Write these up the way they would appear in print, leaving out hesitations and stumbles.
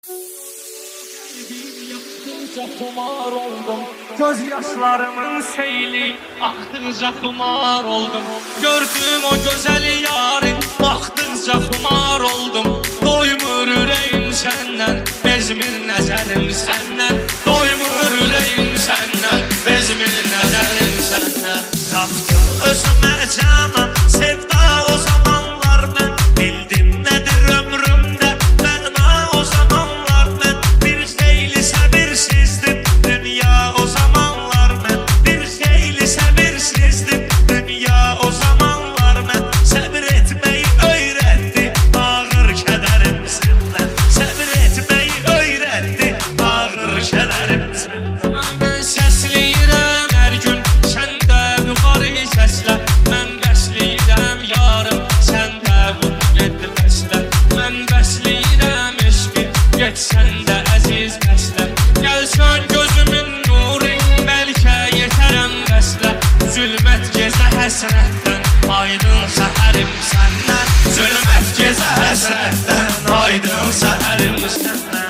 Kumar oldum, göz yaşlarımın seyli aktıkça kumar oldum. Gördüm o güzel yarın, baktıkça kumar oldum. Doymur ürəyim səndən, bezmir nəzərim səndən. Doymur ürəyim səndən, bezmir nəzərim səndən. Tapdım özümə canan, sevda o zamanlar mən. Bildim nədir ömrümdə, mənə o zamanlar mən. Bir xeyli səbirsizdim, dünya o zamanlar mən. Bir xeyli səbirsizdim, dünya o zamanlar mən. Səbir etməyi öyrətdi, ağır kədərim səndən. Səbir etməyi öyrətdi, ağır kədərim səndən. Mən səsləyirəm hər gün, sən də yuxarı səslə. Mən bəsləyirəm yarım, sən də bunu get bəslə. Mən bəsləyirəm eşqi, get sən də əziz bəslə. Gəlsən gözümün nuru, bəlkə yetərəm bəslə. Zülmət gecə həsrətdən, aydın səhərim səndən. Zülmət gecə həsrətdən, aydın səhərim səndən.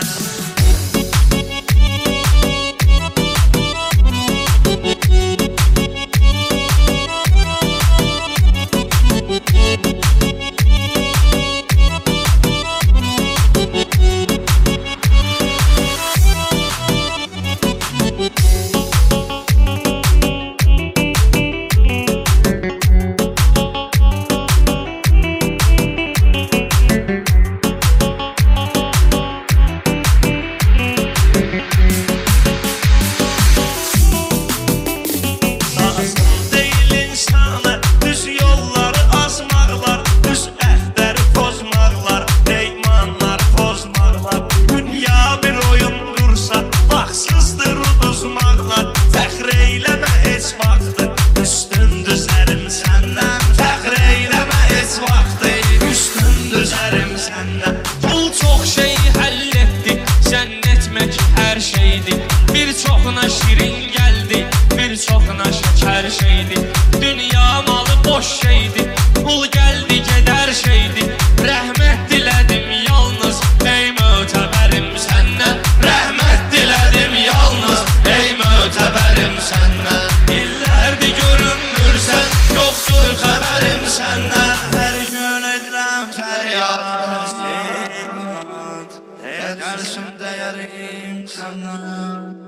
Pul çox şey həll etdi, sən etmək hər şeydi. Bir çoxuna şirin gəldi, bir çoxuna şəkər şeydi. Dünya malı boş şeydi, pul gəldi gedər şeydi. Rəhmət dilədim yalnız, ey mötəbərim səndən. Rəhmət dilədim yalnız, ey mötəbərim səndən. İllərdir görünmürsən, yoxdur xəbərim səndən. Hər gün edirəm fəryad, gəlsin dəyərim səndən.